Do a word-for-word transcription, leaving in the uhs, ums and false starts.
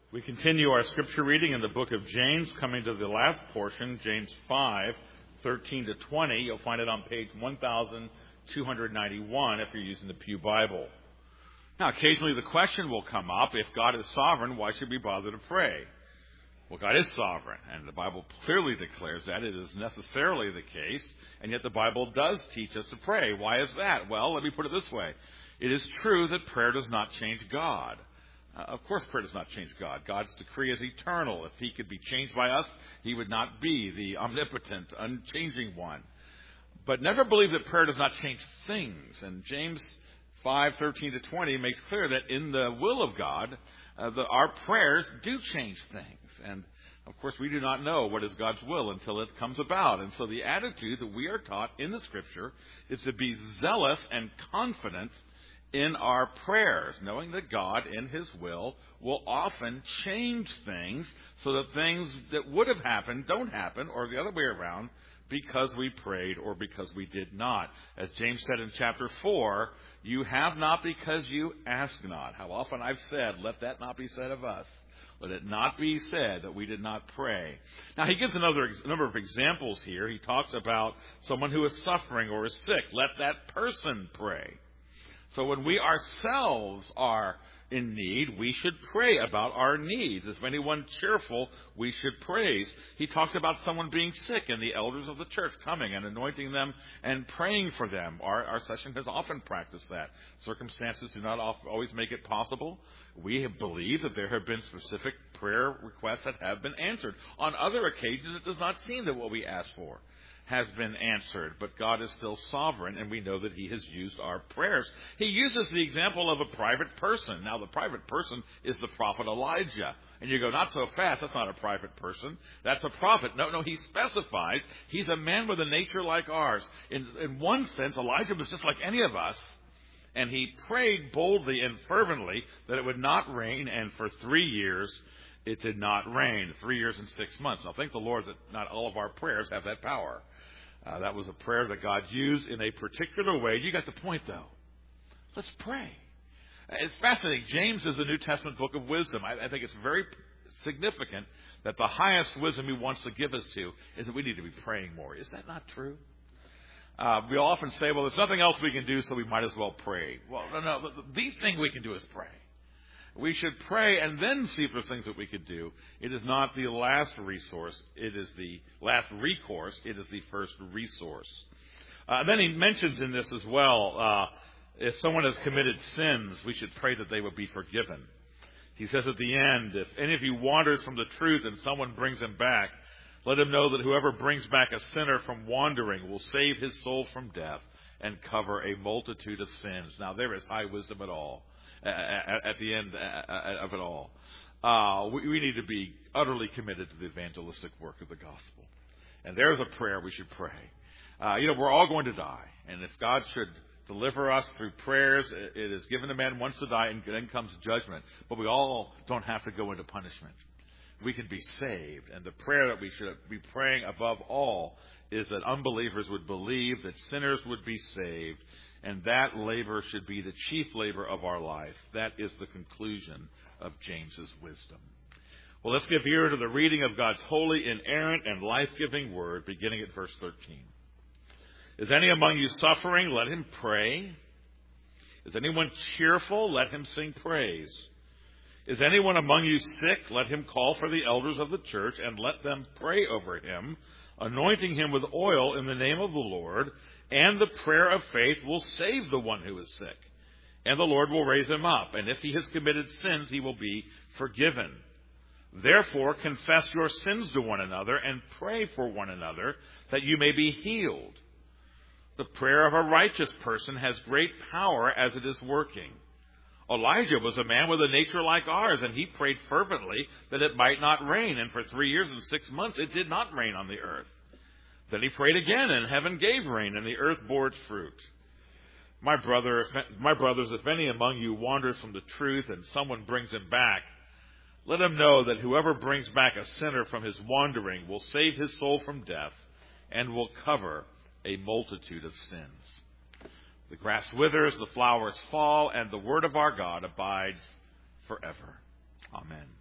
We continue our scripture reading in the book of James, coming to the last portion, James five, thirteen to twenty. You'll find it on page one thousand two hundred ninety-one if you're using the Pew Bible. Now, occasionally the question will come up, if God is sovereign, why should we bother to pray? Well, God is sovereign, and the Bible clearly declares that. It is necessarily the case, and yet the Bible does teach us to pray. Why is that? Well, let me put it this way. It is true that prayer does not change God. Uh, of course, prayer does not change God. God's decree is eternal. If he could be changed by us, he would not be the omnipotent, unchanging one. But never believe that prayer does not change things. And James five, thirteen to twenty makes clear that in the will of God, uh, the, our prayers do change things. And, of course, we do not know what is God's will until it comes about. And so the attitude that we are taught in the Scripture is to be zealous and confident in our prayers, knowing that God, in his will, will often change things so that things that would have happened don't happen, or the other way around, because we prayed or because we did not. As James said in chapter four, you have not because you ask not. How often I've said, let that not be said of us. Let it not be said that we did not pray. Now, he gives another ex- number of examples here. He talks about someone who is suffering or is sick. Let that person pray. So when we ourselves are in need, we should pray about our needs. If anyone cheerful, we should praise. He talks about someone being sick and the elders of the church coming and anointing them and praying for them. Our, our session has often practiced that. Circumstances do not always make it possible. We have believed that there have been specific prayer requests that have been answered. On other occasions, it does not seem that what we ask for has been answered, but God is still sovereign, and we know that he has used our prayers. He uses the example of a private person. Now, the private person is the prophet Elijah. And you go, not so fast, that's not a private person. That's a prophet. No, no, he specifies he's a man with a nature like ours. In, in one sense, Elijah was just like any of us, and he prayed boldly and fervently that it would not rain, and for three years it did not rain. Three years and six months. Now, thank the Lord that not all of our prayers have that power. Uh, that was a prayer that God used in a particular way. You got the point, though. Let's pray. It's fascinating. James is the New Testament book of wisdom. I, I think it's very significant that the highest wisdom he wants to give us to is that we need to be praying more. Is that not true? Uh, we often say, well, there's nothing else we can do, so we might as well pray. Well, no, no. The, the thing we can do is pray. We should pray and then see if there's things that we could do. It is not the last resource. It is the last recourse. It is the first resource. Uh, then he mentions in this as well, uh, if someone has committed sins, we should pray that they would be forgiven. He says at the end, if any of you wanders from the truth and someone brings him back, let him know that whoever brings back a sinner from wandering will save his soul from death and cover a multitude of sins. Now, there is high wisdom at all. At, at the end of it all. Uh, we, we need to be utterly committed to the evangelistic work of the gospel. And there's a prayer we should pray. Uh, you know, we're all going to die. And if God should deliver us through prayers, it, it is given to man once to die, and then comes judgment. But we all don't have to go into punishment. We can be saved. And the prayer that we should be praying above all is that unbelievers would believe, that sinners would be saved, and that labor should be the chief labor of our life. That is the conclusion of James's wisdom. Well, let's give ear to the reading of God's holy, inerrant, and life-giving word, beginning at verse thirteen. Is any among you suffering? Let him pray. Is anyone cheerful? Let him sing praise. Is anyone among you sick? Let him call for the elders of the church, and let them pray over him, anointing him with oil in the name of the Lord. And the prayer of faith will save the one who is sick, and the Lord will raise him up. And if he has committed sins, he will be forgiven. Therefore, confess your sins to one another and pray for one another that you may be healed. The prayer of a righteous person has great power as it is working. Elijah was a man with a nature like ours, and he prayed fervently that it might not rain. And for three years and six months, it did not rain on the earth. Then he prayed again, and heaven gave rain, and the earth bore its fruit. My brother, if, my brothers, if any among you wanders from the truth and someone brings him back, let him know that whoever brings back a sinner from his wandering will save his soul from death and will cover a multitude of sins. The grass withers, the flowers fall, and the word of our God abides forever. Amen.